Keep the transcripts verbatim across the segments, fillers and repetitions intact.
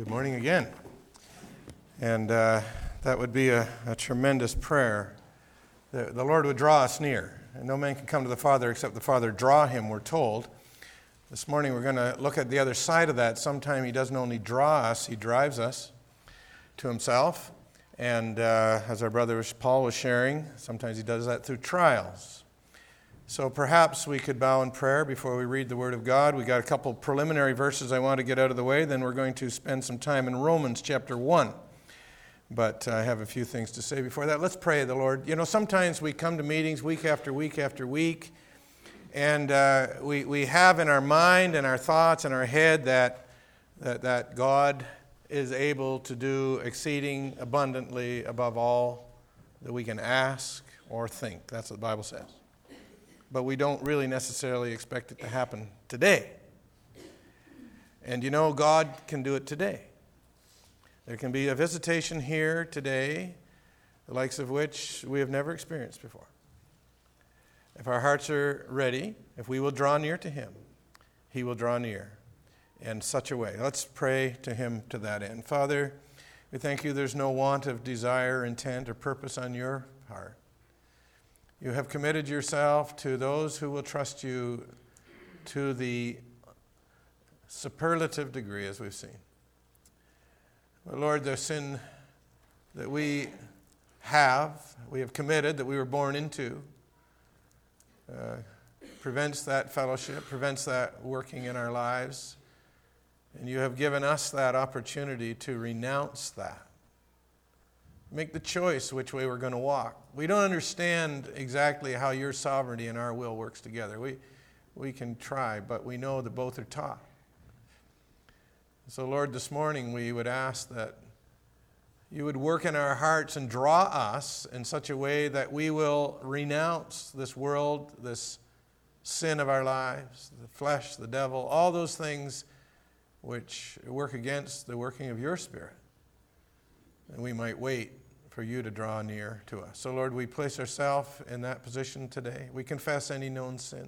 Good morning again. And uh, that would be a, a tremendous prayer. The, the Lord would draw us near. And no man can come to the Father except the Father draw him, we're told. This morning we're going to look at the other side of that. Sometimes he doesn't only draw us, he drives us to himself. And uh, as our brother Paul was sharing, sometimes he does that through trials. So perhaps we could bow in prayer before we read the Word of God. We got a couple preliminary verses I want to get out of the way. Then we're going to spend some time in Romans chapter one. But I have a few things to say before that. Let's pray the Lord. You know, sometimes we come to meetings week after week after week, and uh, we, we have in our mind and our thoughts and our head that, that, that God is able to do exceeding abundantly above all that we can ask or think. That's what the Bible says. But we don't really necessarily expect it to happen today. And you know, God can do it today. There can be a visitation here today, the likes of which we have never experienced before. If our hearts are ready, if we will draw near to Him, He will draw near in such a way. Let's pray to Him to that end. Father, we thank You there's no want of desire, intent, or purpose on Your part. You have committed Yourself to those who will trust You to the superlative degree, as we've seen. But Lord, the sin that we have, we have committed, that we were born into, uh, prevents that fellowship, prevents that working in our lives. And You have given us that opportunity to renounce that. Make the choice which way we're going to walk. We don't understand exactly how Your sovereignty and our will works together. We, we can try, but we know that both are taught. So, Lord, this morning we would ask that You would work in our hearts and draw us in such a way that we will renounce this world, this sin of our lives, the flesh, the devil, all those things which work against the working of Your Spirit. And we might wait for You to draw near to us. So, Lord, we place ourselves in that position today. We confess any known sin.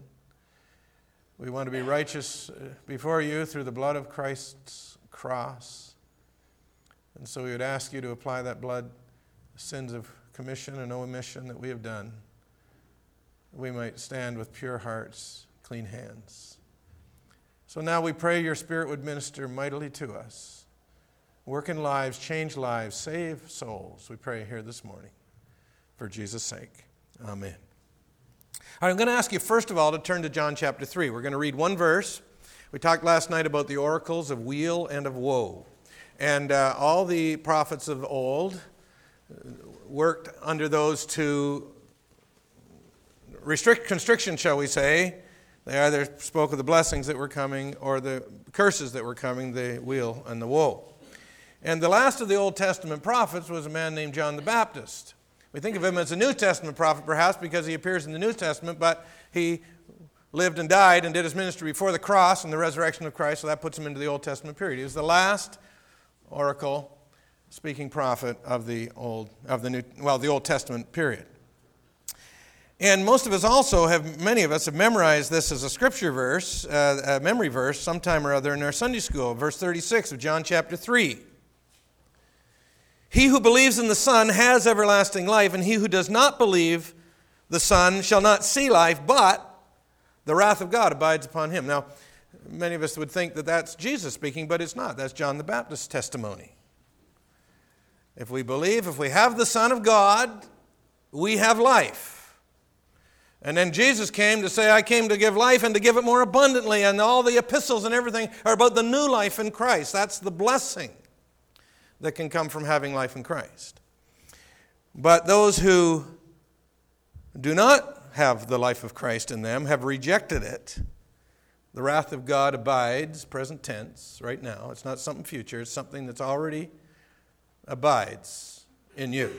We want to be righteous before You through the blood of Christ's cross. And so we would ask You to apply that blood, the sins of commission and omission that we have done. We might stand with pure hearts, clean hands. So now we pray Your Spirit would minister mightily to us. Work in lives, change lives, save souls. We pray here this morning for Jesus' sake. Amen. All right, I'm going to ask you first of all to turn to John chapter three. We're going to read one verse. We talked last night about the oracles of weal and of woe. And uh, all the prophets of old worked under those two restrict constriction, shall we say. They either spoke of the blessings that were coming or the curses that were coming, the weal and the woe. And the last of the Old Testament prophets was a man named John the Baptist. We think of him as a New Testament prophet perhaps because he appears in the New Testament, but he lived and died and did his ministry before the cross and the resurrection of Christ, so that puts him into the Old Testament period. He was the last oracle speaking prophet of the Old of the New well, the Old Testament period. And most of us also have, many of us have memorized this as a scripture verse, uh, a memory verse, sometime or other in our Sunday school, verse thirty-six of John chapter three. He who believes in the Son has everlasting life, and he who does not believe the Son shall not see life, but the wrath of God abides upon him. Now, many of us would think that that's Jesus speaking, but it's not. That's John the Baptist's testimony. If we believe, if we have the Son of God, we have life. And then Jesus came to say, I came to give life and to give it more abundantly, and all the epistles and everything are about the new life in Christ. That's the blessing that can come from having life in Christ. But those who do not have the life of Christ in them have rejected it. The wrath of God abides, present tense, right now. It's not something future. It's something that's already abides in you.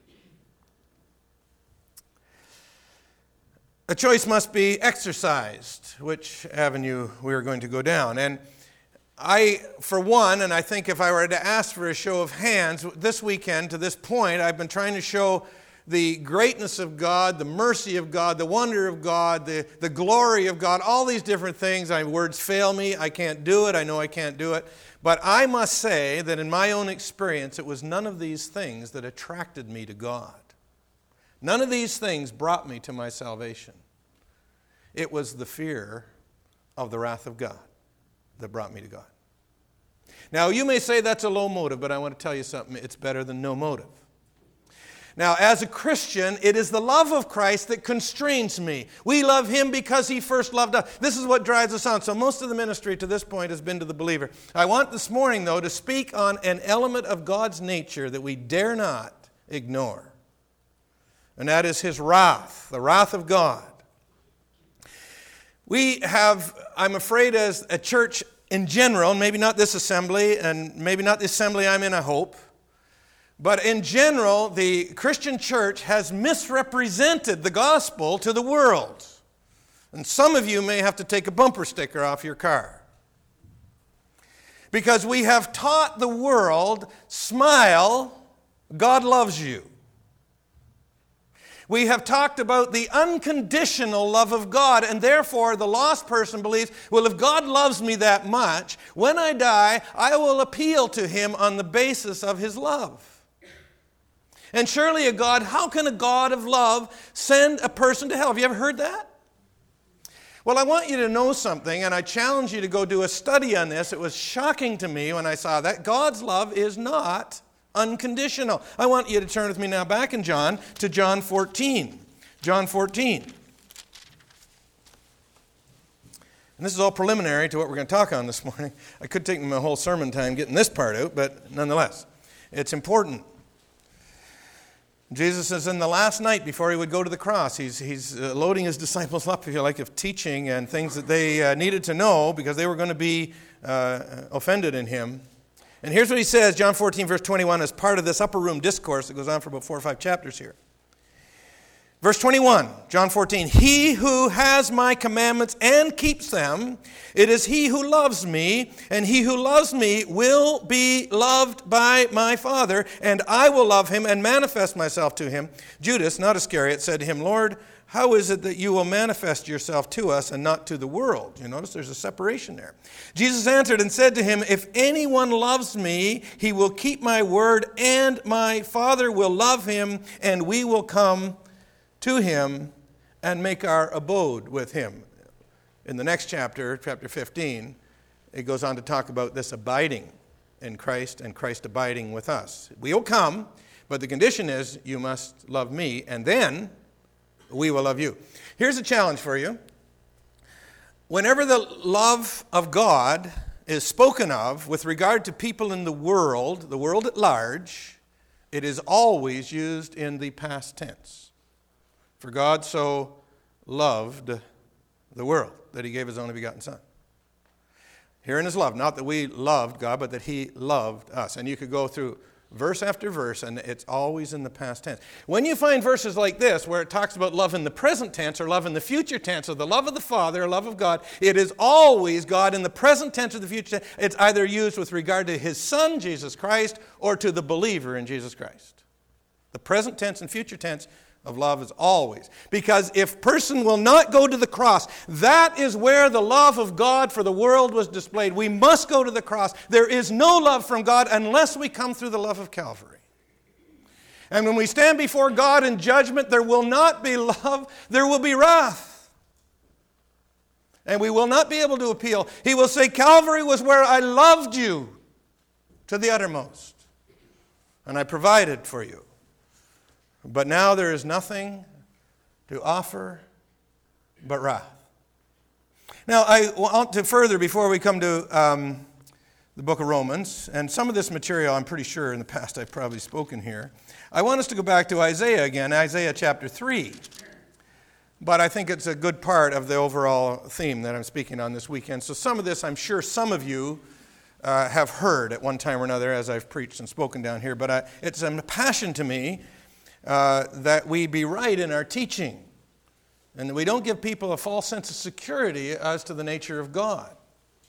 A choice must be exercised, which avenue we're going to go down. And I, for one, and I think if I were to ask for a show of hands, this weekend to this point, I've been trying to show the greatness of God, the mercy of God, the wonder of God, the, the glory of God, all these different things. I, words fail me. I can't do it. I know I can't do it. But I must say that in my own experience, it was none of these things that attracted me to God. None of these things brought me to my salvation. It was the fear of the wrath of God that brought me to God. Now, you may say that's a low motive, but I want to tell you something. It's better than no motive. Now, as a Christian, it is the love of Christ that constrains me. We love Him because He first loved us. This is what drives us on. So most of the ministry to this point has been to the believer. I want this morning, though, to speak on an element of God's nature that we dare not ignore. And that is His wrath, the wrath of God. We have, I'm afraid, as a church in general, maybe not this assembly, and maybe not the assembly I'm in, I hope, but in general, the Christian church has misrepresented the gospel to the world. And some of you may have to take a bumper sticker off your car. Because we have taught the world, smile, God loves you. We have talked about the unconditional love of God, and therefore the lost person believes, well, if God loves me that much, when I die, I will appeal to Him on the basis of His love. And surely a God, how can a God of love send a person to hell? Have you ever heard that? Well, I want you to know something, and I challenge you to go do a study on this. It was shocking to me when I saw that. God's love is not unconditional. I want you to turn with me now back in John to John fourteen. John fourteen. And this is all preliminary to what we're going to talk on this morning. I could take my whole sermon time getting this part out, but nonetheless, it's important. Jesus is in the last night before He would go to the cross. He's, he's uh, loading His disciples up, if you like, of teaching and things that they uh, needed to know because they were going to be uh, offended in Him. And here's what He says, John fourteen, verse twenty-one, as part of this upper room discourse that goes on for about four or five chapters here. Verse twenty-one, John fourteen, He who has my commandments and keeps them, it is he who loves me, and he who loves me will be loved by my Father, and I will love him and manifest myself to him. Judas, not Iscariot, said to Him, Lord, how is it that you will manifest yourself to us and not to the world? You notice there's a separation there. Jesus answered and said to him, If anyone loves me, he will keep my word, and my Father will love him, and we will come to him and make our abode with him. In the next chapter, chapter fifteen, it goes on to talk about this abiding in Christ and Christ abiding with us. We will come, but the condition is you must love me, and then we will love you. Here's a challenge for you. Whenever the love of God is spoken of with regard to people in the world, the world at large, it is always used in the past tense. For God so loved the world that He gave His only begotten Son. Here in His love, not that we loved God, but that He loved us. And you could go through verse after verse, and it's always in the past tense. When you find verses like this, where it talks about love in the present tense or love in the future tense, or the love of the Father or love of God, it is always God in the present tense or the future tense. It's either used with regard to His Son, Jesus Christ, or to the believer in Jesus Christ. The present tense and future tense of love is always. Because if person will not go to the cross, that is where the love of God for the world was displayed. We must go to the cross. There is no love from God unless we come through the love of Calvary. And when we stand before God in judgment, there will not be love, there will be wrath. And we will not be able to appeal. He will say, Calvary was where I loved you to the uttermost, and I provided for you. But now there is nothing to offer but wrath. Now, I want to further, before we come to um, the book of Romans, and some of this material I'm pretty sure in the past I've probably spoken here, I want us to go back to Isaiah again, Isaiah chapter three. But I think it's a good part of the overall theme that I'm speaking on this weekend. So some of this, I'm sure some of you uh, have heard at one time or another as I've preached and spoken down here. But I, it's a passion to me Uh, that we be right in our teaching and that we don't give people a false sense of security as to the nature of God.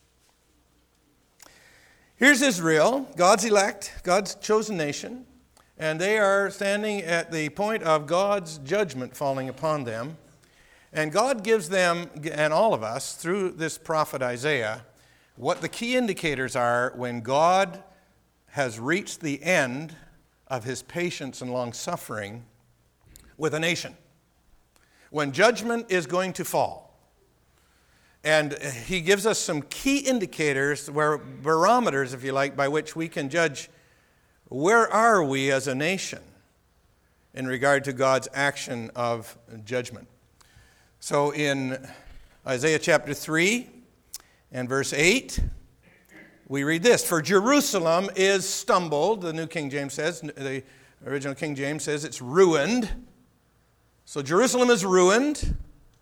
Here's Israel, God's elect, God's chosen nation, And they are standing at the point of God's judgment falling upon them. And God gives them, and all of us, through this prophet Isaiah, what the key indicators are when God has reached the end of his patience and long-suffering with a nation. When judgment is going to fall. And he gives us some key indicators, where barometers, if you like, by which we can judge where are we as a nation in regard to God's action of judgment. So in Isaiah chapter three and verse eight, we read this: "For Jerusalem is stumbled," the New King James says, the original King James says it's ruined. So Jerusalem is ruined.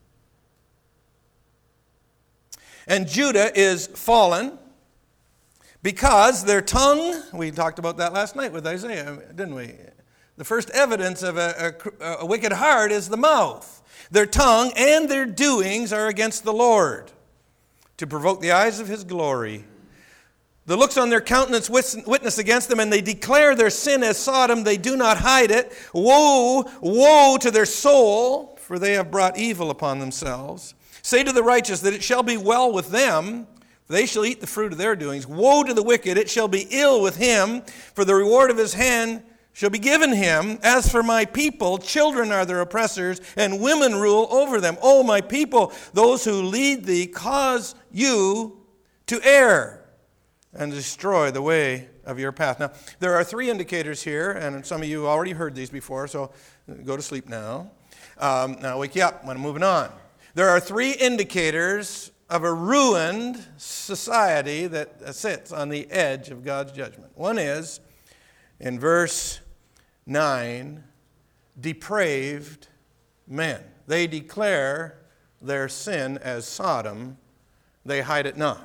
"And Judah is fallen, because their tongue," we talked about that last night with Isaiah, didn't we? The first evidence of a, a, a wicked heart is the mouth. "Their tongue and their doings are against the Lord, to provoke the eyes of his glory. The looks on their countenance witness against them, and they declare their sin as Sodom. They do not hide it. Woe, woe to their soul, for they have brought evil upon themselves. Say to the righteous that it shall be well with them, for they shall eat the fruit of their doings. Woe to the wicked, it shall be ill with him, for the reward of his hand shall be given him. As for my people, children are their oppressors, and women rule over them. O my people, those who lead thee cause you to err, and destroy the way of your path." Now, there are three indicators here, and some of you already heard these before, so go to sleep now. Um, now, wake you up. I'm moving on. There are three indicators of a ruined society that sits on the edge of God's judgment. One is, in verse nine, depraved men. They declare their sin as Sodom, they hide it not.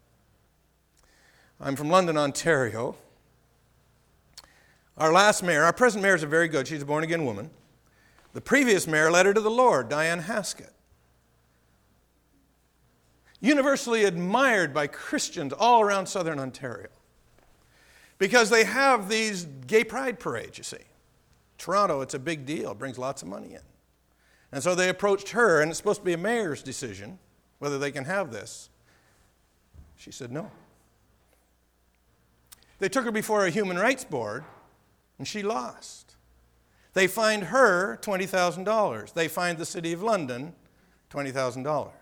I'm from London, Ontario. Our last mayor, our present mayor is very good. She's a born-again woman. The previous mayor led her to the Lord, Diane Haskett. Universally admired by Christians all around southern Ontario, because they have these gay pride parades, you see. Toronto, it's a big deal. It brings lots of money in. And so they approached her, and it's supposed to be a mayor's decision whether they can have this. She said no. They took her before a human rights board, and she lost. They fined her twenty thousand dollars. They fined the City of London twenty thousand dollars.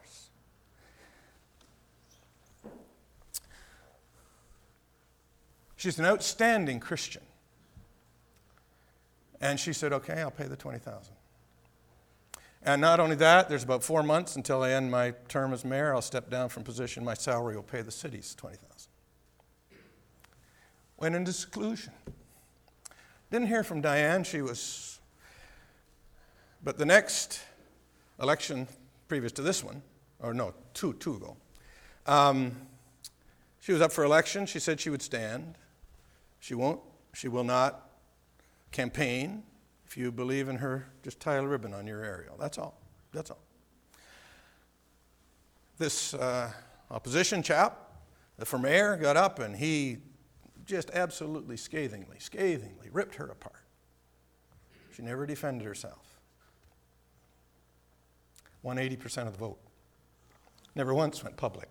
She's an outstanding Christian. And she said, okay, I'll pay the twenty thousand dollars. And not only that, there's about four months until I end my term as mayor. I'll step down from position. My salary will pay the city's twenty thousand dollars. Went into seclusion. Didn't hear from Diane. She was... But the next election previous to this one, or no, two, two ago, um, she was up for election. She said she would stand. She won't, she will not campaign. If you believe in her, just tie a ribbon on your aerial. That's all. That's all. This uh, opposition chap, for mayor, got up and he just absolutely scathingly, scathingly ripped her apart. She never defended herself. Won eighty percent of the vote. Never once went public.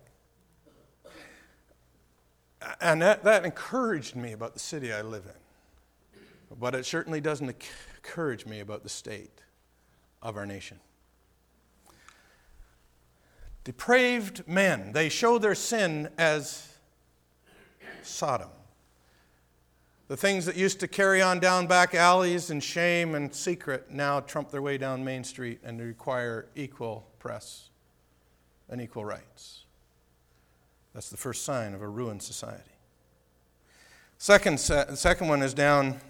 And that, that encouraged me about the city I live in. But it certainly doesn't encourage me about the state of our nation. Depraved men, they show their sin as Sodom. The things that used to carry on down back alleys in shame and secret now trump their way down Main Street and require equal press and equal rights. That's the first sign of a ruined society. Second, the second one is down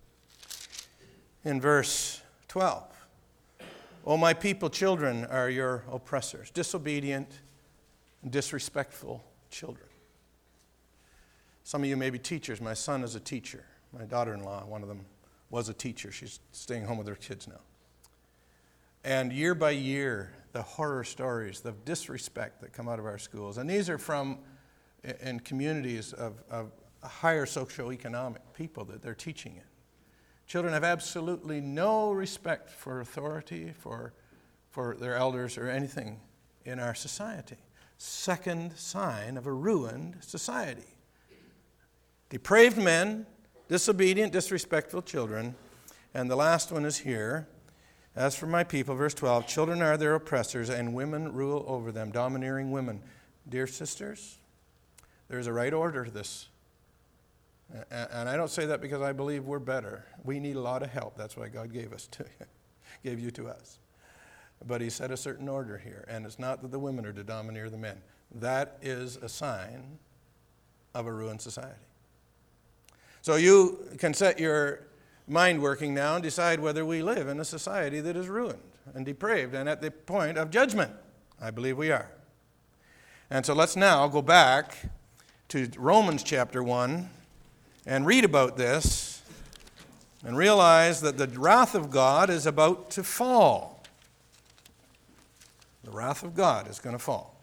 in verse twelve. O my people, children are your oppressors. Disobedient, disrespectful children. Some of you may be teachers. My son is a teacher. My daughter-in-law, one of them, was a teacher. She's staying home with her kids now. And year by year, the horror stories, the disrespect that come out of our schools. And these are from in communities of, of higher socioeconomic people that they're teaching in. Children have absolutely no respect for authority, for, for their elders or anything in our society. Second sign of a ruined society. Depraved men, disobedient, disrespectful children. And the last one is here. As for my people, verse twelve, children are their oppressors, and women rule over them, domineering women. Dear sisters, there's a right order to this. And I don't say that because I believe we're better. We need a lot of help. That's why God gave us to gave you to us. But he set a certain order here. And it's not that the women are to domineer the men. That is a sign of a ruined society. So you can set your mind working now and decide whether we live in a society that is ruined and depraved and at the point of judgment. I believe we are. And so let's now go back to Romans chapter one and read about this and realize that the wrath of God is about to fall. The wrath of God is going to fall.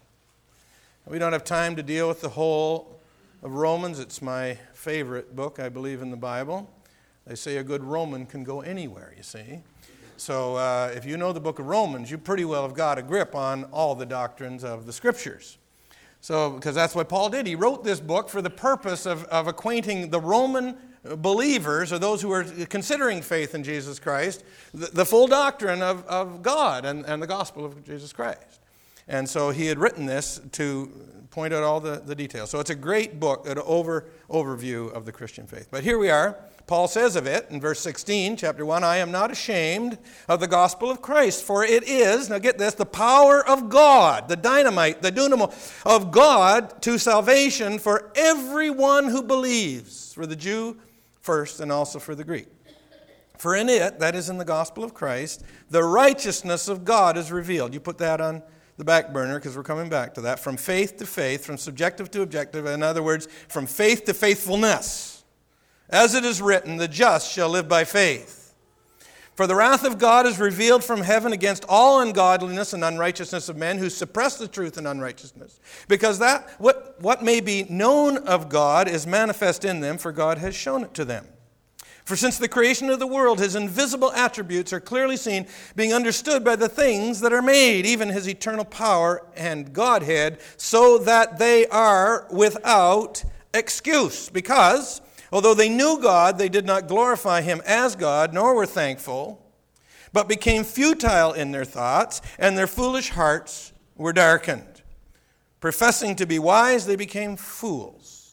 We don't have time to deal with the whole of Romans. It's my favorite book, I believe, in the Bible. They say a good Roman can go anywhere, you see. So uh, if you know the book of Romans, you pretty well have got a grip on all the doctrines of the Scriptures. So, because that's what Paul did. He wrote this book for the purpose of, of acquainting the Roman believers, or those who are considering faith in Jesus Christ, the, the full doctrine of, of God and, and the gospel of Jesus Christ. And so he had written this to point out all the, the details. So it's a great book, an over, overview of the Christian faith. But here we are. Paul says of it in verse sixteen, chapter one, I am not ashamed of the gospel of Christ, for it is, now get this, the power of God, the dynamite, the dynamo of God to salvation for everyone who believes, for the Jew first and also for the Greek. For in it, that is in the gospel of Christ, the righteousness of God is revealed. You put that on the back burner because we're coming back to that. From faith to faith, from subjective to objective, in other words, from faith to faithfulness. As it is written, the just shall live by faith. For the wrath of God is revealed from heaven against all ungodliness and unrighteousness of men who suppress the truth in unrighteousness. Because that what, what may be known of God is manifest in them, for God has shown it to them. For since the creation of the world, his invisible attributes are clearly seen, being understood by the things that are made, even his eternal power and Godhead, so that they are without excuse. Because although they knew God, they did not glorify him as God, nor were thankful, but became futile in their thoughts, and their foolish hearts were darkened. Professing to be wise, they became fools.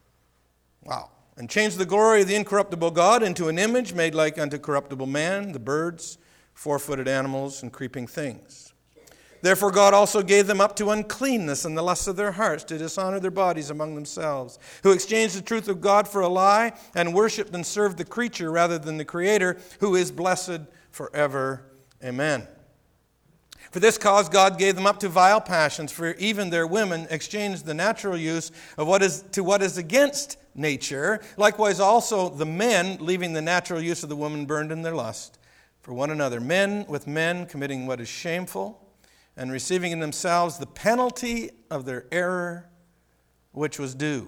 Wow. And changed the glory of the incorruptible God into an image made like unto corruptible man, the birds, four-footed animals, and creeping things. Therefore God also gave them up to uncleanness and the lusts of their hearts, to dishonor their bodies among themselves, who exchanged the truth of God for a lie, and worshipped and served the creature rather than the Creator, who is blessed forever. Amen. For this cause God gave them up to vile passions, for even their women exchanged the natural use of what is to what is against nature. Likewise also the men, leaving the natural use of the woman, burned in their lust for one another. Men with men, committing what is shameful, and receiving in themselves the penalty of their error, which was due.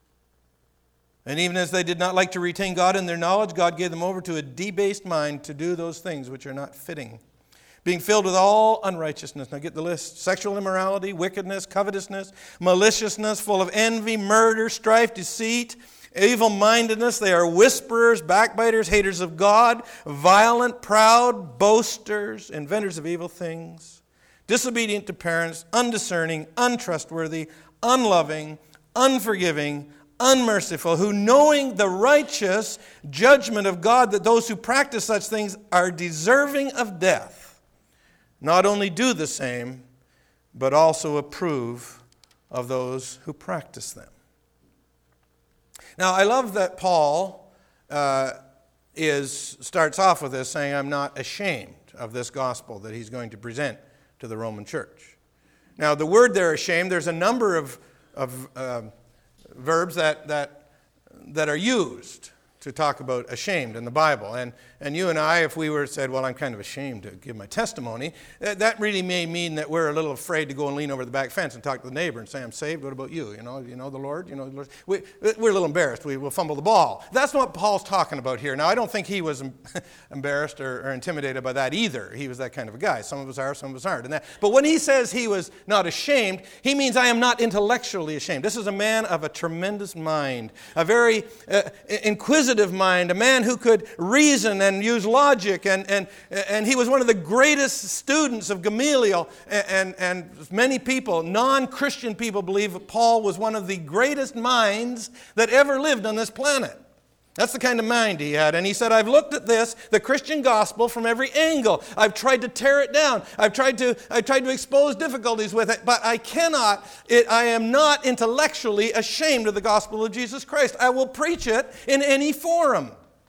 And even as they did not like to retain God in their knowledge, God gave them over to a debased mind to do those things which are not fitting, being filled with all unrighteousness. Now get the list. Sexual immorality, wickedness, covetousness, maliciousness, full of envy, murder, strife, deceit, evil-mindedness. They are whisperers, backbiters, haters of God, violent, proud, boasters, inventors of evil things, disobedient to parents, undiscerning, untrustworthy, unloving, unforgiving, unmerciful, who knowing the righteous judgment of God that those who practice such things are deserving of death, not only do the same, but also approve of those who practice them. Now, I love that Paul uh, is starts off with this saying, I'm not ashamed of this gospel that he's going to present to the Roman church. Now, the word there, ashamed, there's a number of, of uh, verbs that, that, that are used to talk about ashamed in the Bible. And and you and I, if we were said, well, I'm kind of ashamed to give my testimony, that, that really may mean that we're a little afraid to go and lean over the back fence and talk to the neighbor and say, I'm saved, what about you? You know, you know the Lord? You know the Lord? We, we're a little embarrassed. We will fumble the ball. That's not what Paul's talking about here. Now, I don't think he was embarrassed or, or intimidated by that either. He was that kind of a guy. Some of us are, some of us aren't. And that, but when he says he was not ashamed, he means I am not intellectually ashamed. This is a man of a tremendous mind, a very uh, inquisitive mind, a man who could reason and use logic, and and and he was one of the greatest students of Gamaliel, and and, and many people, non-Christian people, believe that Paul was one of the greatest minds that ever lived on this planet. That's the kind of mind he had. And he said, I've looked at this, the Christian gospel, from every angle. I've tried to tear it down. I've tried to I've tried to expose difficulties with it, but I cannot, it, I am not intellectually ashamed of the gospel of Jesus Christ. I will preach it in any forum.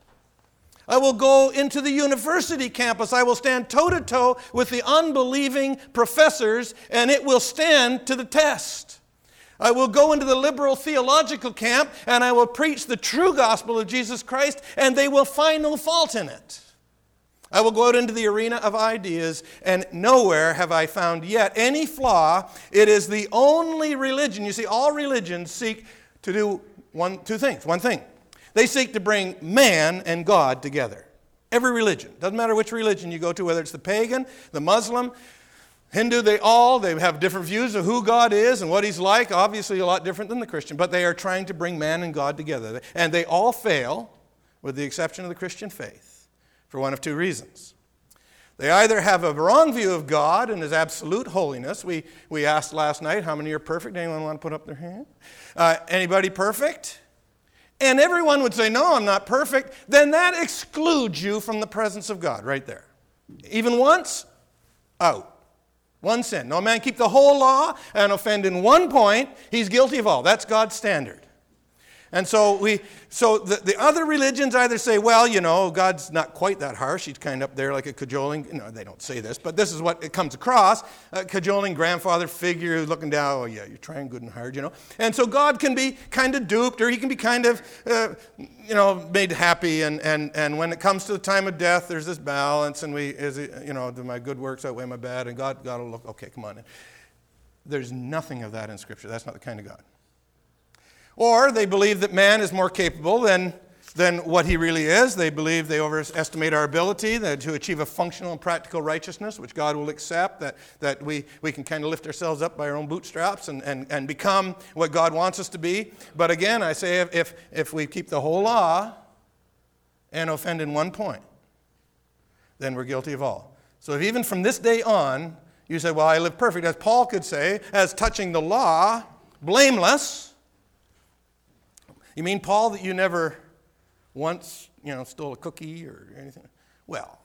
I will go into the university campus. I will stand toe-to-toe with the unbelieving professors, and it will stand to the test. I will go into the liberal theological camp, and I will preach the true gospel of Jesus Christ, and they will find no fault in it. I will go out into the arena of ideas, and nowhere have I found yet any flaw. It is the only religion. You see, all religions seek to do one, two things, one thing. They seek to bring man and God together. Every religion. Doesn't matter which religion you go to, whether it's the pagan, the Muslim, Hindu, they all, they have different views of who God is and what He's like, obviously a lot different than the Christian, but they are trying to bring man and God together. And they all fail, with the exception of the Christian faith, for one of two reasons. They either have a wrong view of God and His absolute holiness. We, we asked last night, how many are perfect? Anyone want to put up their hand? Uh, anybody perfect? And everyone would say, no, I'm not perfect. Then that excludes you from the presence of God right there. Even once, out. One sin. No man keep the whole law and offend in one point. He's guilty of all. That's God's standard. And so we, so the, the other religions either say, well, you know, God's not quite that harsh. He's kind of up there like a cajoling. No, they don't say this, but this is what it comes across. A cajoling grandfather figure looking down, oh yeah, you're trying good and hard, you know. And so God can be kind of duped, or He can be kind of, uh, you know, made happy. And, and, and when it comes to the time of death, there's this balance, and we, is it, you know, do my good works outweigh my bad? And God, God will look, okay, come on. There's nothing of that in Scripture. That's not the kind of God. Or they believe that man is more capable than, than what he really is. They believe they overestimate our ability that, to achieve a functional and practical righteousness, which God will accept, that, that we, we can kind of lift ourselves up by our own bootstraps and, and, and become what God wants us to be. But again, I say if, if, if we keep the whole law and offend in one point, then we're guilty of all. So if even from this day on, you say, well, I live perfect, as Paul could say, as touching the law, blameless. You mean, Paul, that you never once, you know, stole a cookie or anything? Well,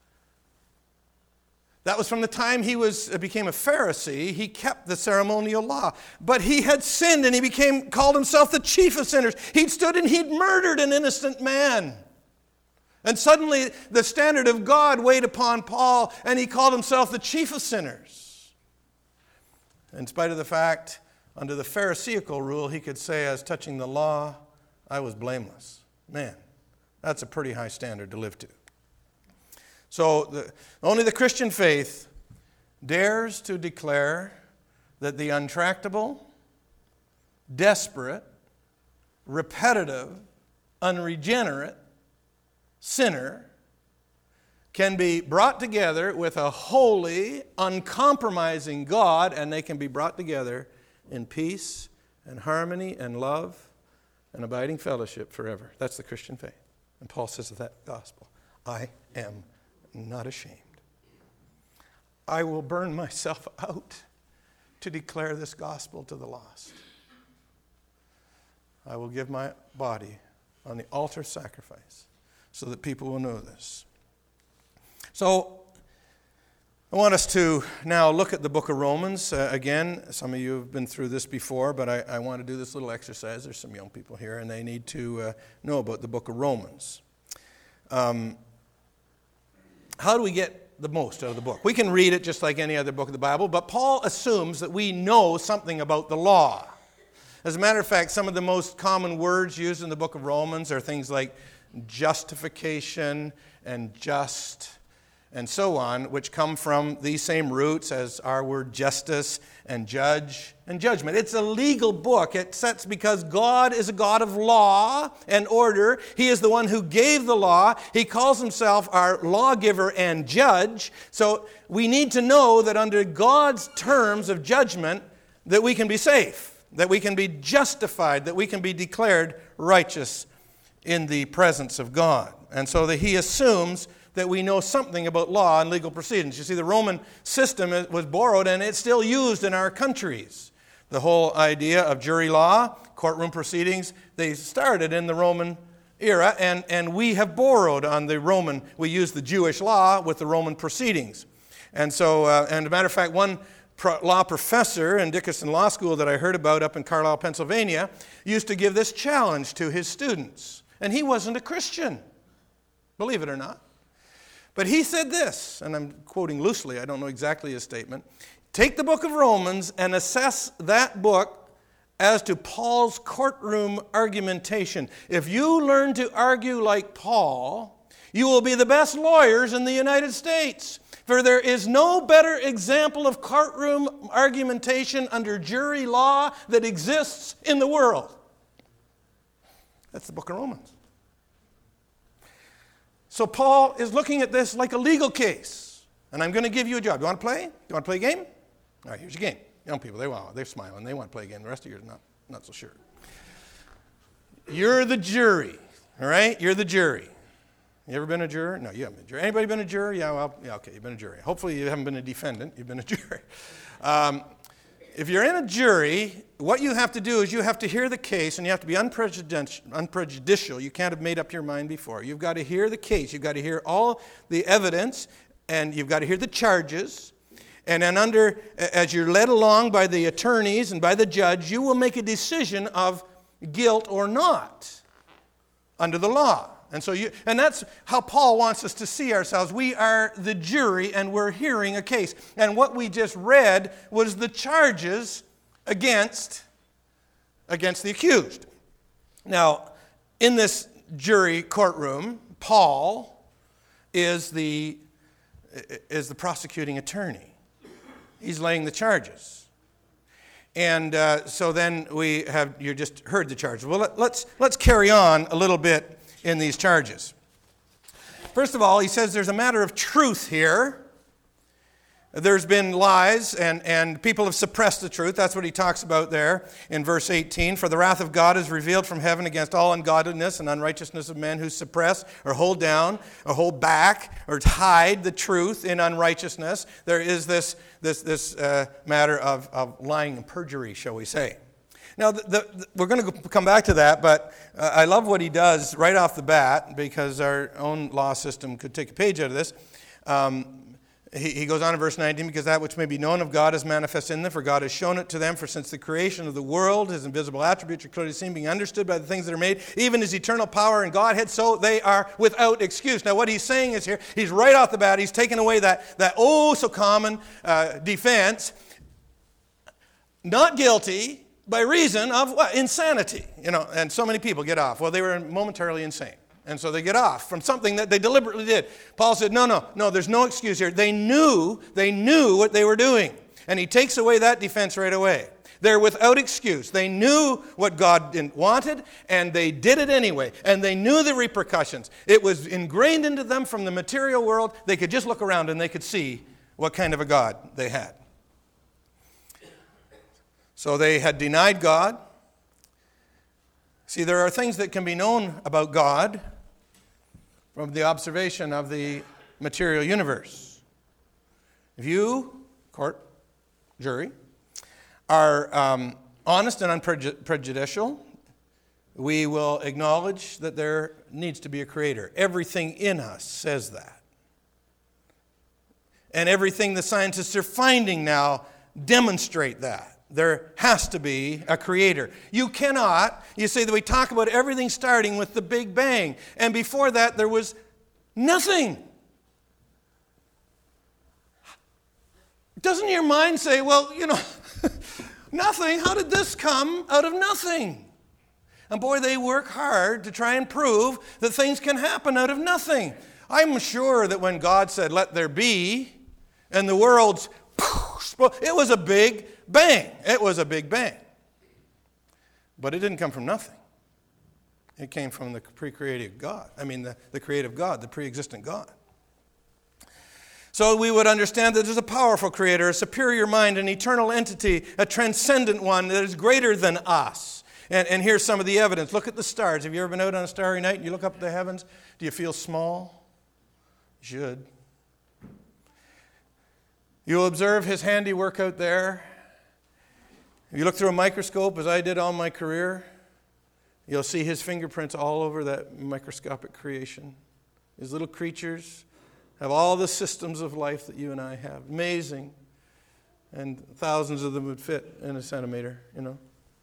that was from the time he was became a Pharisee. He kept the ceremonial law. But he had sinned, and he became called himself the chief of sinners. He'd stood and he'd murdered an innocent man. And suddenly the standard of God weighed upon Paul, and he called himself the chief of sinners. In spite of the fact, under the Pharisaical rule, he could say, as touching the law, I was blameless. Man, that's a pretty high standard to live to. So the, only the Christian faith dares to declare that the untractable, desperate, repetitive, unregenerate sinner can be brought together with a holy, uncompromising God, and they can be brought together in peace and harmony and love and abiding fellowship forever. That's the Christian faith. And Paul says of that gospel, I am not ashamed. I will burn myself out to declare this gospel to the lost. I will give my body on the altar sacrifice so that people will know this. So I want us to now look at the book of Romans. Uh, again, some of you have been through this before, but I, I want to do this little exercise. There's some young people here, and they need to uh, know about the book of Romans. Um, how do we get the most out of the book? We can read it just like any other book of the Bible, but Paul assumes that we know something about the law. As a matter of fact, some of the most common words used in the book of Romans are things like justification and just and so on, which come from these same roots as our word justice and judge and judgment. It's a legal book. It sets because God is a God of law and order. He is the one who gave the law. He calls himself our lawgiver and judge. So we need to know that under God's terms of judgment that we can be safe, that we can be justified, that we can be declared righteous in the presence of God. And so that he assumes that we know something about law and legal proceedings. You see, the Roman system was borrowed, and it's still used in our countries. The whole idea of jury law, courtroom proceedings, they started in the Roman era, and, and we have borrowed on the Roman. We use the Jewish law with the Roman proceedings. And so, uh, and as a matter of fact, one pro- law professor in Dickinson Law School that I heard about up in Carlisle, Pennsylvania, used to give this challenge to his students. And he wasn't a Christian, believe it or not. But he said this, and I'm quoting loosely, I don't know exactly his statement. Take the book of Romans and assess that book as to Paul's courtroom argumentation. If you learn to argue like Paul, you will be the best lawyers in the United States. For there is no better example of courtroom argumentation under jury law that exists in the world. That's the book of Romans. So Paul is looking at this like a legal case. And I'm going to give you a job. You want to play? You want to play a game? All right, here's your game. Young people, they want, they're smiling. They want to play a game. The rest of you are not, not so sure. You're the jury, all right? You're the jury. You ever been a juror? No, you haven't been a juror. Anybody been a juror? Yeah, well, yeah, okay, you've been a jury. Hopefully you haven't been a defendant. You've been a jury. Um, if you're in a jury, what you have to do is you have to hear the case, and you have to be unprejudicial. unprejudicial. You can't have made up your mind before. You've got to hear the case. You've got to hear all the evidence, and you've got to hear the charges. And then under, as you're led along by the attorneys and by the judge, you will make a decision of guilt or not under the law. And so you, and that's how Paul wants us to see ourselves. We are the jury, and we're hearing a case. And what we just read was the charges against, against the accused. Now, in this jury courtroom, Paul is the, is the prosecuting attorney. He's laying the charges. And uh, so then we have, you just heard the charges. Well, let, let's, let's carry on a little bit in these charges. First of all, he says there's a matter of truth here. There's been lies, and, and people have suppressed the truth. That's what he talks about there in verse eighteen. For the wrath of God is revealed from heaven against all ungodliness and unrighteousness of men who suppress or hold down or hold back or hide the truth in unrighteousness. There is this, this, this uh, matter of, of lying and perjury, shall we say. Now, the, the, we're going to come back to that, but uh, I love what he does right off the bat, because our own law system could take a page out of this. Um, he, he goes on in verse nineteen, because that which may be known of God is manifest in them, for God has shown it to them. For since the creation of the world, his invisible attributes are clearly seen, being understood by the things that are made, even his eternal power and Godhead, so they are without excuse. Now, what he's saying is here, he's right off the bat, he's taken away that, that oh so common uh, defense. Not guilty by reason of what? Insanity. You know, and so many people get off. Well, they were momentarily insane. And so they get off from something that they deliberately did. Paul said, no, no, no, there's no excuse here. They knew, they knew what they were doing. And he takes away that defense right away. They're without excuse. They knew what God wanted, and they did it anyway. And they knew the repercussions. It was ingrained into them from the material world. They could just look around and they could see what kind of a God they had. So they had denied God. See, there are things that can be known about God from the observation of the material universe. If you, court, jury, are um, honest and unprejudicial, we will acknowledge that there needs to be a creator. Everything in us says that. And everything the scientists are finding now demonstrate that. There has to be a creator. You cannot, you say that we talk about everything starting with the Big Bang, and before that there was nothing. Doesn't your mind say, well, you know, Nothing? How did this come out of nothing? And boy, they work hard to try and prove that things can happen out of nothing. I'm sure that when God said, let there be, and the world's, it was a big bang. It was a big bang. But it didn't come from nothing. It came from the pre-creative God. I mean, the, the creative God, the pre-existent God. So we would understand that there's a powerful creator, a superior mind, an eternal entity, a transcendent one that is greater than us. And, and here's some of the evidence. Look at the stars. Have you ever been out on a starry night and you look up at the heavens? Do you feel small? You should. You'll observe his handiwork out there. If you look through a microscope, as I did all my career, you'll see his fingerprints all over that microscopic creation. These little creatures have all the systems of life that you and I have. Amazing. And thousands of them would fit in a centimeter, you know.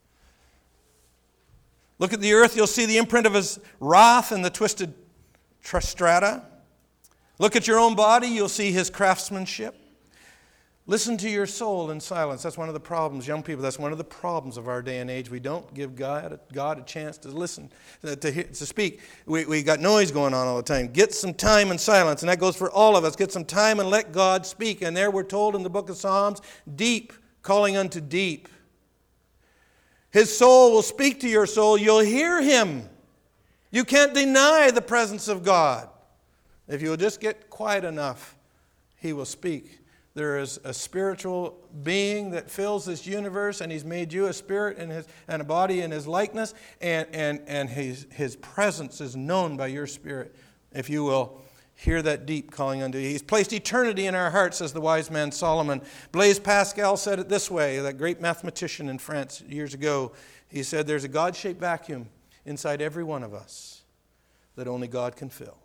Look at the earth, you'll see the imprint of his wrath in the twisted strata. Look at your own body, you'll see his craftsmanship. Listen to your soul in silence. That's one of the problems, young people. That's one of the problems of our day and age. We don't give God, God a chance to listen, to, to, to speak. We, we got noise going on all the time. Get some time in silence, and that goes for all of us. Get some time and let God speak. And there we're told in the book of Psalms, deep, calling unto deep. His soul will speak to your soul. You'll hear him. You can't deny the presence of God. If you'll just get quiet enough, he will speak. There is a spiritual being that fills this universe, and he's made you a spirit and, his, and a body in his likeness, and, and, and his, his presence is known by your spirit, if you will hear that deep calling unto you. He's placed eternity in our hearts, says the wise man Solomon. Blaise Pascal said it this way, that great mathematician in France years ago. He said, there's a God-shaped vacuum inside every one of us that only God can fill.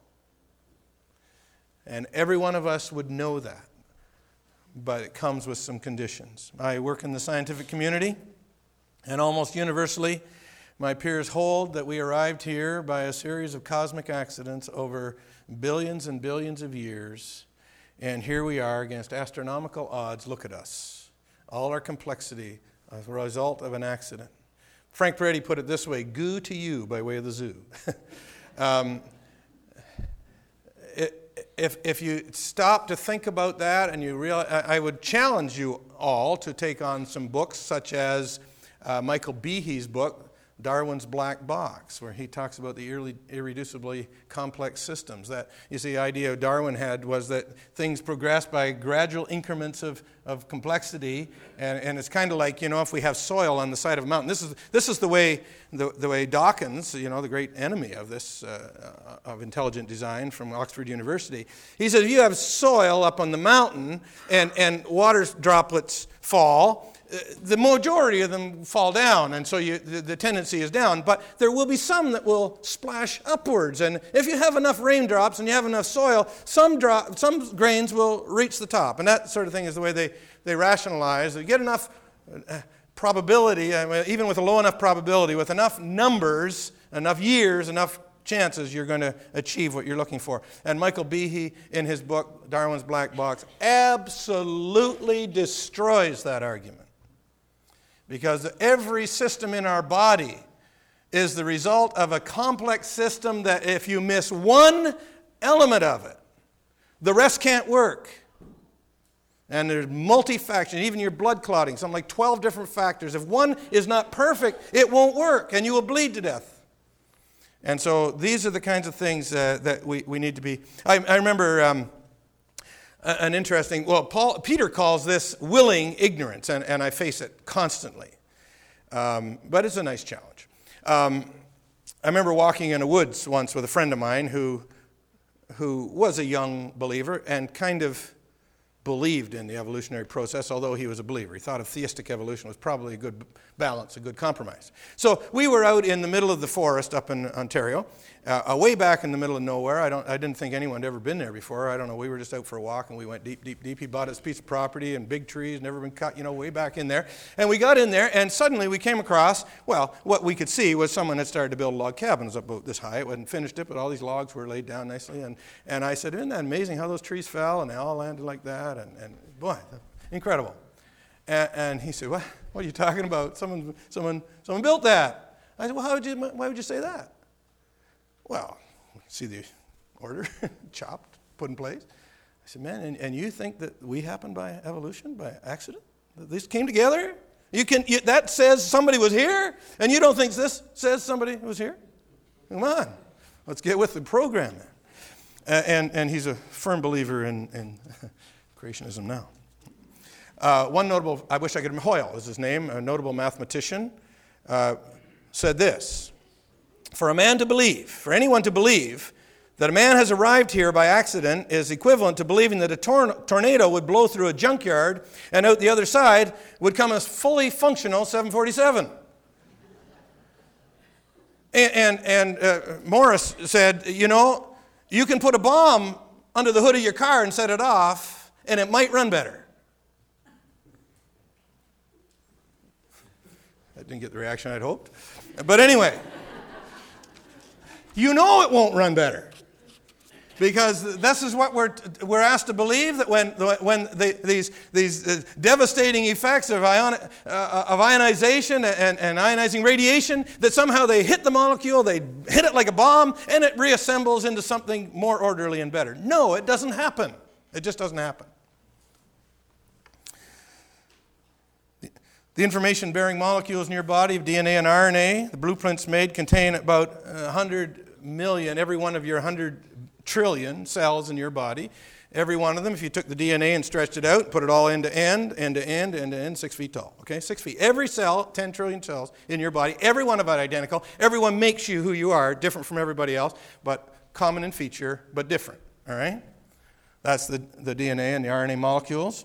And every one of us would know that. But it comes with some conditions. I work in the scientific community, and almost universally, my peers hold that we arrived here by a series of cosmic accidents over billions and billions of years, and here we are against astronomical odds. Look at us. All our complexity as a result of an accident. Frank Peretti put it this way, goo to you by way of the zoo. um, it, If, if you stop to think about that, and you realize, I would challenge you all to take on some books such as uh, Michael Behe's book, Darwin's Black Box, where he talks about the irreducibly complex systems. That, you see, the idea Darwin had was that things progress by gradual increments of, of complexity, and, and it's kind of like, you know, if we have soil on the side of a mountain. This is this is the way the, the way Dawkins, you know, the great enemy of this uh, of intelligent design from Oxford University, he said if you have soil up on the mountain and and water droplets fall, the majority of them fall down, and so you, the, the tendency is down. But there will be some that will splash upwards. And if you have enough raindrops and you have enough soil, some drop, some grains will reach the top. And that sort of thing is the way they, they rationalize. They get enough uh, probability, I mean, even with a low enough probability, with enough numbers, enough years, enough chances, you're going to achieve what you're looking for. And Michael Behe, in his book, Darwin's Black Box, absolutely destroys that argument. Because every system in our body is the result of a complex system that if you miss one element of it, the rest can't work. And there's multi-faction, even your blood clotting, something like twelve different factors. If one is not perfect, it won't work, and you will bleed to death. And so these are the kinds of things uh, that we, we need to be... I, I remember... Um, An interesting, well, Paul, Peter calls this willing ignorance, and, and I face it constantly. Um, but it's a nice challenge. Um, I remember walking in the woods once with a friend of mine who, who was a young believer and kind of believed in the evolutionary process, although he was a believer. He thought of theistic evolution was probably a good balance, a good compromise. So we were out in the middle of the forest up in Ontario, uh, way back in the middle of nowhere. I don't, I didn't think anyone had ever been there before. I don't know. We were just out for a walk, and we went deep, deep, deep. He bought us a piece of property and big trees, never been cut, you know, way back in there. And we got in there, and suddenly we came across, well, what we could see was someone had started to build log cabins up about this high. It wasn't finished it, but all these logs were laid down nicely. And, and I said, isn't that amazing how those trees fell, and they all landed like that? And, and boy, incredible. And, and he said, what? What are you talking about? Someone, someone, someone built that. I said, well, how would you, why would you say that? Well, see the order, chopped, put in place. I said, man, and, and you think that we happened by evolution, by accident? That these came together? You can. You, that says somebody was here, and you don't think this says somebody was here? Come on, let's get with the program. Uh, and, and he's a firm believer in, in creationism now. Uh, one notable, I wish I could remember, Hoyle is his name, a notable mathematician, uh, said this: for a man to believe, for anyone to believe, that a man has arrived here by accident is equivalent to believing that a tor- tornado would blow through a junkyard and out the other side would come a fully functional seven forty-seven. And, and, and uh, Morris said, you know, you can put a bomb under the hood of your car and set it off, and it might run better. I didn't get the reaction I'd hoped. But anyway, you know it won't run better. Because this is what we're, we're asked to believe, that when, when the, these, these uh, devastating effects of, ion, uh, of ionization and, and ionizing radiation, that somehow they hit the molecule, they hit it like a bomb, and it reassembles into something more orderly and better. No, it doesn't happen. It just doesn't happen. The, the information-bearing molecules in your body of D N A and R N A, the blueprints made, contain about one hundred million, every one of your one hundred trillion cells in your body. Every one of them, if you took the D N A and stretched it out, put it all end to end, end to end, end to end, six feet tall. Okay, six feet. Every cell, ten trillion cells in your body, every one of it identical. Everyone makes you who you are, different from everybody else, but common in feature, but different. All right? That's the, the D N A and the R N A molecules.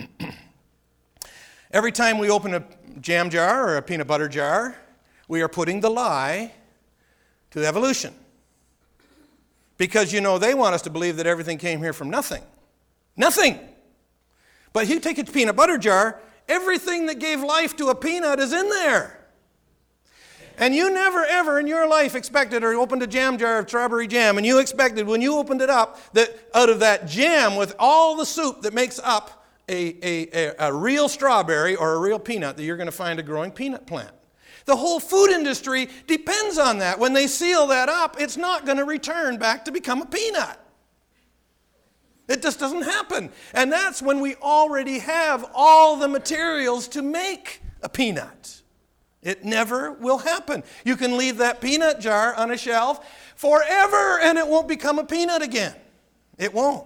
Every time we open a jam jar or a peanut butter jar, we are putting the lie to evolution. Because, you know, they want us to believe that everything came here from nothing. Nothing. But you take a peanut butter jar, everything that gave life to a peanut is in there. And you never, ever in your life expected or opened a jam jar of strawberry jam, and you expected when you opened it up that out of that jam with all the soup that makes up a, a, a, a real strawberry or a real peanut, that you're going to find a growing peanut plant. The whole food industry depends on that. When they seal that up, it's not going to return back to become a peanut. It just doesn't happen. And that's when we already have all the materials to make a peanut. It never will happen. You can leave that peanut jar on a shelf forever and it won't become a peanut again. It won't.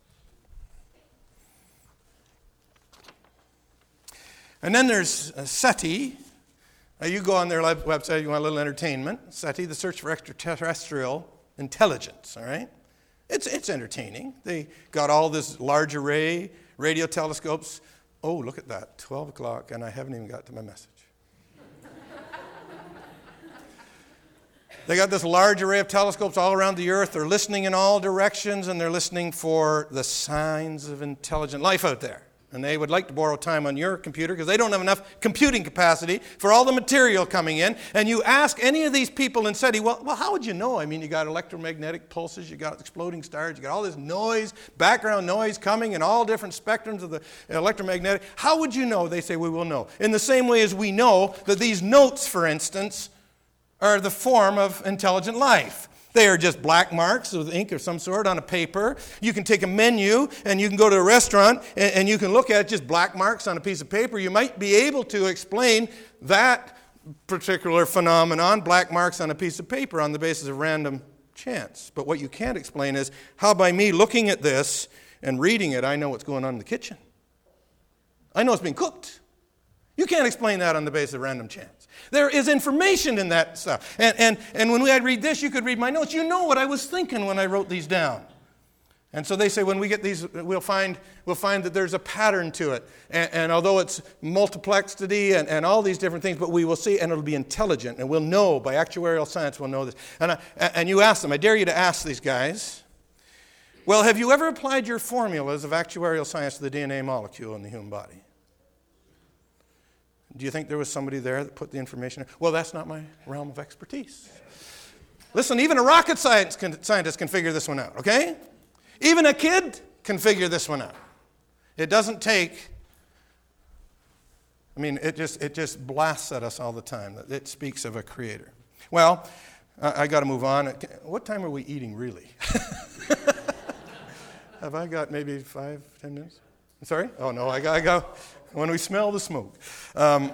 And then there's SETI. Now you go on their website, you want a little entertainment. SETI, the search for extraterrestrial intelligence, all right? It's, it's entertaining. They got all this large array radio telescopes. Oh, look at that, twelve o'clock, and I haven't even got to my message. They got this large array of telescopes all around the earth. They're listening in all directions, and they're listening for the signs of intelligent life out there. And they would like to borrow time on your computer because they don't have enough computing capacity for all the material coming in. And you ask any of these people in SETI, well, well, how would you know? I mean, you got electromagnetic pulses, you got exploding stars, you got all this noise, background noise coming in all different spectrums of the electromagnetic. How would you know? They say, we will know. In the same way as we know that these notes, for instance, are the form of intelligent life. They are just black marks with ink of some sort on a paper. You can take a menu and you can go to a restaurant and, and you can look at just black marks on a piece of paper. You might be able to explain that particular phenomenon, black marks on a piece of paper, on the basis of random chance. But what you can't explain is how by me looking at this and reading it, I know what's going on in the kitchen. I know it's being cooked. You can't explain that on the basis of random chance. There is information in that stuff. And, and, and when we I'd read this, you could read my notes. You know what I was thinking when I wrote these down. And so they say when we get these, we'll find, we'll find that there's a pattern to it. And, and although it's multiplexity and, and all these different things, but we will see, and it'll be intelligent. And we'll know, by actuarial science, we'll know this. And, I, and you ask them, I dare you to ask these guys, well, have you ever applied your formulas of actuarial science to the D N A molecule in the human body? Do you think there was somebody there that put the information in? Well, that's not my realm of expertise. Listen, even a rocket science can, scientist can figure this one out, okay? Even a kid can figure this one out. It doesn't take I mean, it just it just blasts at us all the time. It speaks of a creator. Well, I, I got to move on. What time are we eating, really? Have I got maybe five, ten minutes? Sorry? Oh, no, I got I go when we smell the smoke. Um,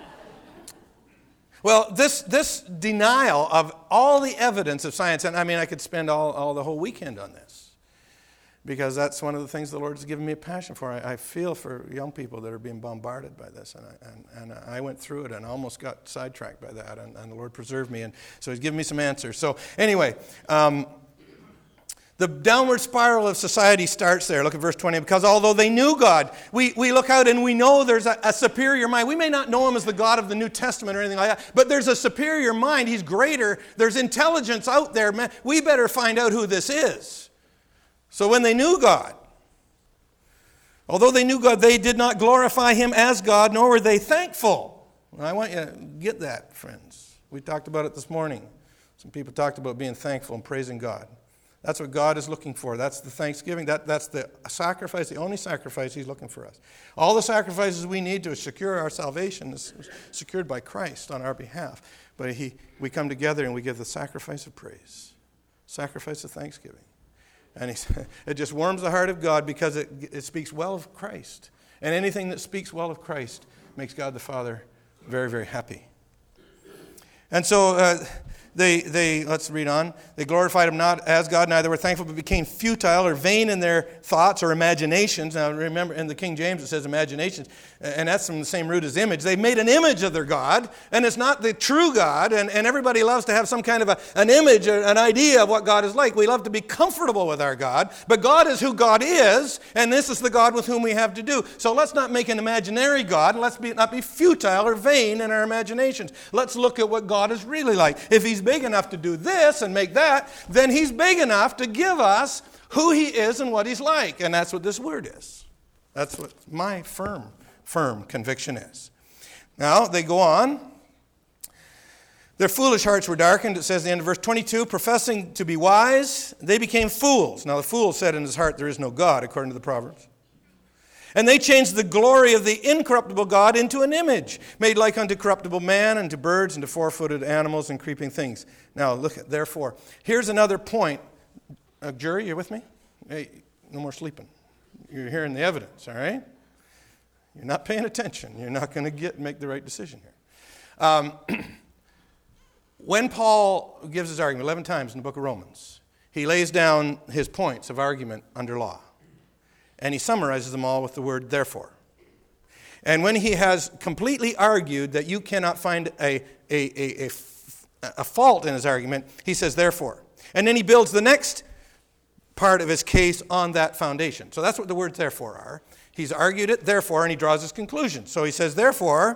well, this this denial of all the evidence of science, and I mean, I could spend all, all the whole weekend on this, because that's one of the things the Lord has given me a passion for. I, I feel for young people that are being bombarded by this, and I, and, and I went through it and almost got sidetracked by that, and, and the Lord preserved me, and so He's given me some answers. So anyway, um, the downward spiral of society starts there. Look at verse twenty. Because although they knew God, we, we look out and we know there's a, a superior mind. We may not know Him as the God of the New Testament or anything like that, but there's a superior mind. He's greater. There's intelligence out there. Man, we better find out who this is. So when they knew God, although they knew God, they did not glorify Him as God, nor were they thankful. And I want you to get that, friends. We talked about it this morning. Some people talked about being thankful and praising God. That's what God is looking for. That's the thanksgiving. That, that's the sacrifice, the only sacrifice He's looking for us. All the sacrifices we need to secure our salvation is secured by Christ on our behalf. But he, we come together and we give the sacrifice of praise, sacrifice of thanksgiving. And he, it just warms the heart of God because it, it speaks well of Christ. And anything that speaks well of Christ makes God the Father very, very happy. And so uh, they, they, let's read on. They glorified Him not as God, neither were thankful, but became futile or vain in their thoughts or imaginations. Now remember, in the King James it says imaginations, and that's from the same root as image. They made an image of their God, and it's not the true God, and, and everybody loves to have some kind of a, an image, or an idea of what God is like. We love to be comfortable with our God, but God is who God is, and this is the God with whom we have to do. So let's not make an imaginary God, and let's be, not be futile or vain in our imaginations. Let's look at what God is really like. If He's big enough to do this and make that, then He's big enough to give us who He is and what He's like. And that's what this word is. That's what my firm, firm conviction is. Now, they go on. Their foolish hearts were darkened. It says at the end of verse twenty-two, professing to be wise, they became fools. Now, the fool said in his heart, there is no God, according to the Proverbs. And they changed the glory of the incorruptible God into an image, made like unto corruptible man, and to birds, and to four-footed animals, and creeping things. Now, look at, therefore, here's another point. Uh, jury, you with me? Hey, no more sleeping. You're hearing the evidence, all right? You're not paying attention. You're not going to get make the right decision here. Um, when Paul gives his argument eleven times in the book of Romans, he lays down his points of argument under law. And he summarizes them all with the word therefore. And when he has completely argued that you cannot find a, a, a, a, a fault in his argument, he says therefore. And then he builds the next part of his case on that foundation. So that's what the words therefore are. He's argued it, therefore, and he draws his conclusion. So he says, therefore,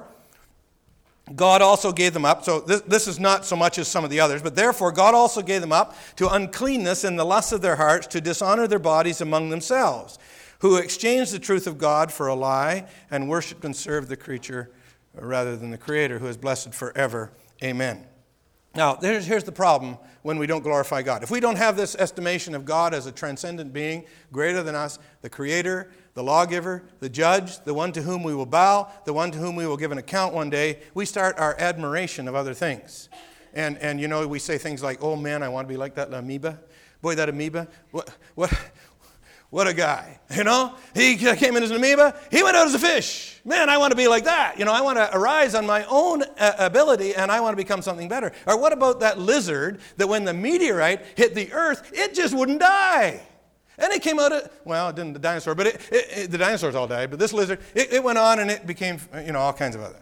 God also gave them up. So this, this is not so much as some of the others, but therefore God also gave them up to uncleanness and the lusts of their hearts, to dishonor their bodies among themselves, who exchanged the truth of God for a lie and worshiped and served the creature rather than the Creator, who is blessed forever. Amen. Now, here's, here's the problem when we don't glorify God. If we don't have this estimation of God as a transcendent being, greater than us, the Creator, the lawgiver, the judge, the one to whom we will bow, the one to whom we will give an account one day, we start our admiration of other things. And, and you know, we say things like, oh man, I want to be like that amoeba. Boy, that amoeba, what... what What a guy, you know? He came in as an amoeba. He went out as a fish. Man, I want to be like that. You know, I want to arise on my own ability, and I want to become something better. Or what about that lizard that when the meteorite hit the earth, it just wouldn't die? And it came out of, well, it didn't the dinosaur, but it, it, it, the dinosaurs all died. But this lizard, it, it went on and it became, you know, all kinds of other.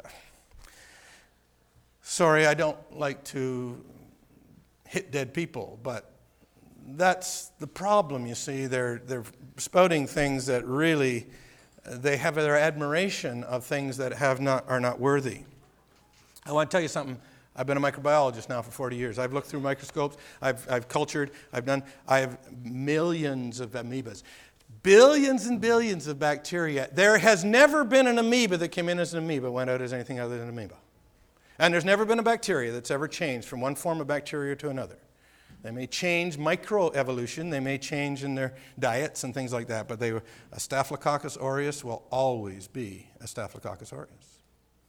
Sorry, I don't like to hit dead people, but that's the problem, you see. They're, they're spouting things that really, they have their admiration of things that have not are not worthy. I want to tell you something. I've been a microbiologist now for forty years. I've looked through microscopes. I've, I've cultured. I've done, I have millions of amoebas. Billions and billions of bacteria. There has never been an amoeba that came in as an amoeba, went out as anything other than an amoeba. And there's never been a bacteria that's ever changed from one form of bacteria to another. They may change microevolution. They may change in their diets and things like that. But they, a Staphylococcus aureus will always be a Staphylococcus aureus.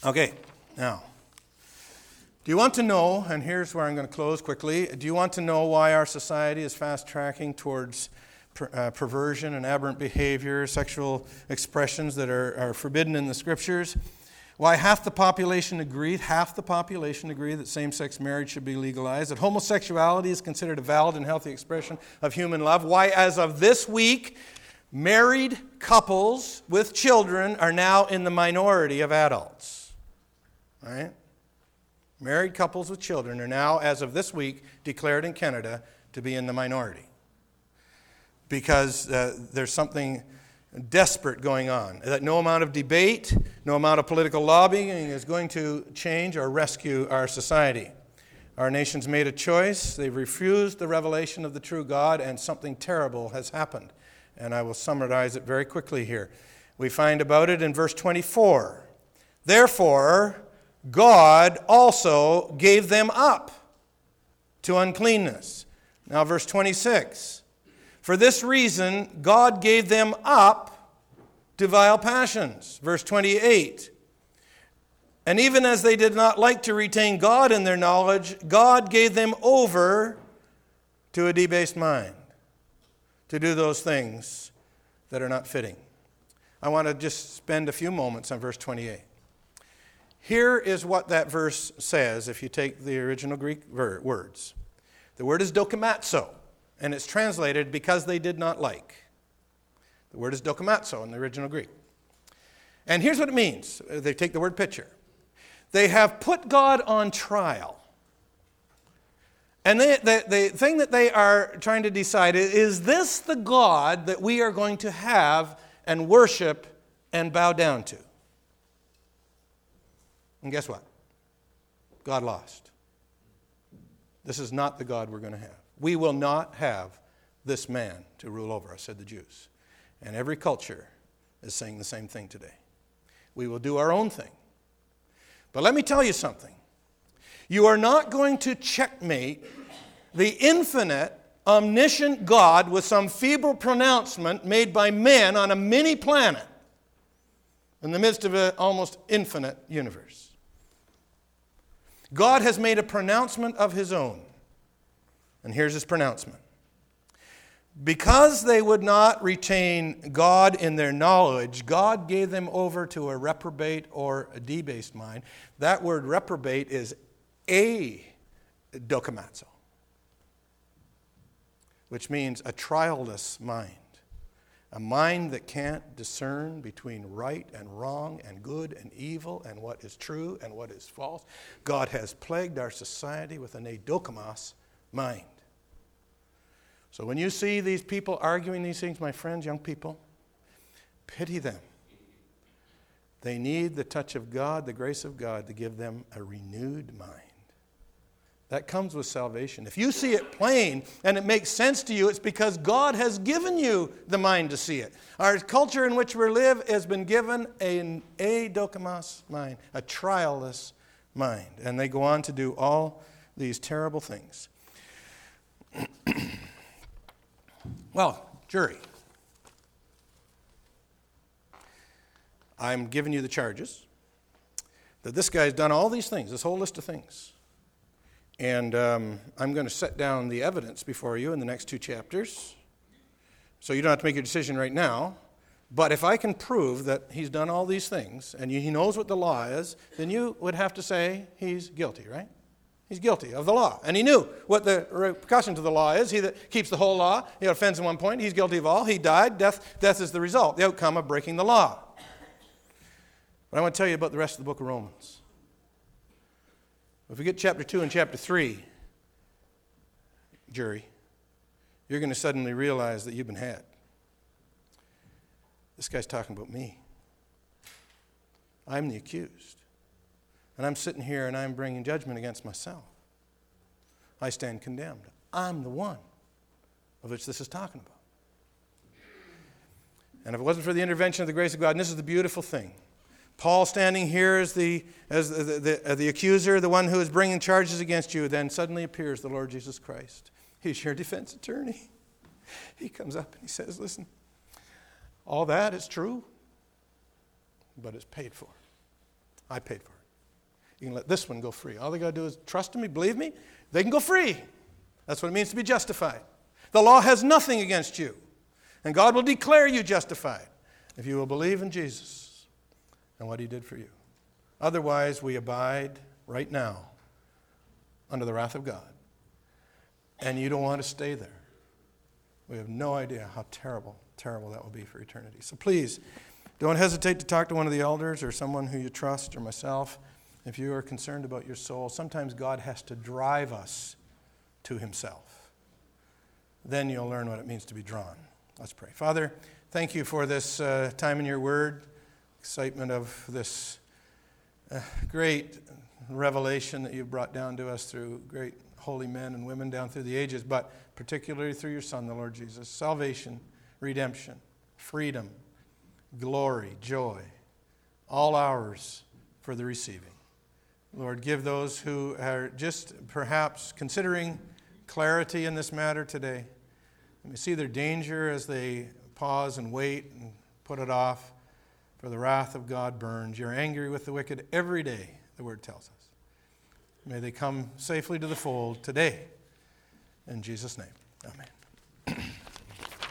Okay, now, do you want to know, and here's where I'm going to close quickly, do you want to know why our society is fast-tracking towards per, uh, perversion and aberrant behavior, sexual expressions that are, are forbidden in the Scriptures? Why half the population agreed, half the population agree that same-sex marriage should be legalized, that homosexuality is considered a valid and healthy expression of human love. Why, as of this week, married couples with children are now in the minority of adults. All right? Married couples with children are now, as of this week, declared in Canada to be in the minority. Because uh, there's something desperate going on, that no amount of debate, no amount of political lobbying is going to change or rescue our society. Our nation's made a choice. They've refused the revelation of the true God, and something terrible has happened. And I will summarize it very quickly here. We find about it in verse twenty-four. Therefore, God also gave them up to uncleanness. Now, verse twenty-six. For this reason, God gave them up to vile passions. Verse twenty-eight. And even as they did not like to retain God in their knowledge, God gave them over to a debased mind, to do those things that are not fitting. I want to just spend a few moments on verse twenty-eight. Here is what that verse says if you take the original Greek words. The word is dokimazo. And it's translated, because they did not like. The word is dokimazo in the original Greek. And here's what it means. They take the word picture. They have put God on trial. And they, the, the thing that they are trying to decide is, is this the God that we are going to have and worship and bow down to? And guess what? God lost. This is not the God we're going to have. We will not have this man to rule over us, said the Jews. And every culture is saying the same thing today. We will do our own thing. But let me tell you something. You are not going to checkmate the infinite, omniscient God with some feeble pronouncement made by men on a mini planet in the midst of an almost infinite universe. God has made a pronouncement of his own. And here's his pronouncement. Because they would not retain God in their knowledge, God gave them over to a reprobate or a debased mind. That word reprobate is a dokimazo, which means a trialless mind. A mind that can't discern between right and wrong and good and evil and what is true and what is false. God has plagued our society with an adokimos mind. So when you see these people arguing these things, my friends, young people, pity them. They need the touch of God, the grace of God, to give them a renewed mind. That comes with salvation. If you see it plain and it makes sense to you, it's because God has given you the mind to see it. Our culture in which we live has been given an adokimos mind, a trialless mind. And they go on to do all these terrible things. Well, jury, I'm giving you the charges that this guy's done all these things, this whole list of things. And um, I'm going to set down the evidence before you in the next two chapters. So you don't have to make your decision right now. But if I can prove that he's done all these things and he knows what the law is, then you would have to say he's guilty, right? He's guilty of the law. And he knew what the repercussion to the law is. He that keeps the whole law, he offends in one point, he's guilty of all. He died. Death, death is the result, the outcome of breaking the law. But I want to tell you about the rest of the book of Romans. If we get chapter two and chapter three, jury, you're going to suddenly realize that you've been had. This guy's talking about me. I'm the accused. And I'm sitting here and I'm bringing judgment against myself. I stand condemned. I'm the one of which this is talking about. And if it wasn't for the intervention of the grace of God, and this is the beautiful thing, Paul standing here as the, as the, the, the, the accuser, the one who is bringing charges against you, then suddenly appears the Lord Jesus Christ. He's your defense attorney. He comes up and he says, listen, all that is true, but it's paid for. I paid for it. You can let this one go free. All they got to do is trust in me, believe me, they can go free. That's what it means to be justified. The law has nothing against you. And God will declare you justified if you will believe in Jesus and what he did for you. Otherwise, we abide right now under the wrath of God. And you don't want to stay there. We have no idea how terrible, terrible that will be for eternity. So please, don't hesitate to talk to one of the elders or someone who you trust or myself if you are concerned about your soul. Sometimes God has to drive us to himself. Then you'll learn what it means to be drawn. Let's pray. Father, thank you for this uh, time in your word, excitement of this uh, great revelation that you've brought down to us through great holy men and women down through the ages, but particularly through your Son, the Lord Jesus. Salvation, redemption, freedom, glory, joy, all ours for the receiving. Lord, give those who are just perhaps considering clarity in this matter today. Let me see their danger as they pause and wait and put it off, for the wrath of God burns. You're angry with the wicked every day, the word tells us. May they come safely to the fold today. In Jesus' name, amen.